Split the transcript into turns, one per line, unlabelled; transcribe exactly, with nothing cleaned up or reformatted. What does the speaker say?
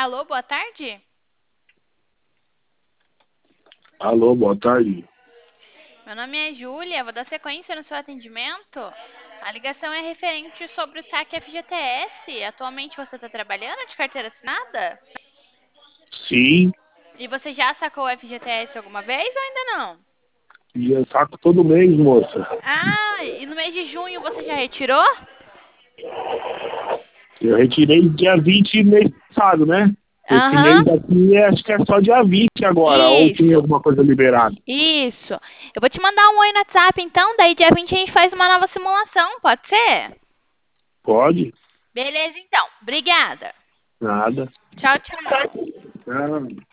Alô, boa tarde?
Alô, boa tarde.
Meu nome é Júlia, vou dar sequência no seu atendimento. A ligação é referente sobre o saque F G T S. Atualmente você está trabalhando de carteira assinada?
Sim,
E você já sacou o F G T S alguma vez ou ainda não?
e eu saco todo mês, moça.
Ah, e no mês de junho você já retirou?
Eu retirei dia vinte mês passado, né? Esse
Aham,
mês aqui é- acho que é só dia vinte agora, ou tem
isso,
alguma coisa liberada?
isso. Eu vou te mandar um oi no WhatsApp então, daí dia vinte a gente faz uma nova simulação, pode ser?
Pode?
Beleza então, obrigada.
Nada.
Tchau, tchau.
Ah.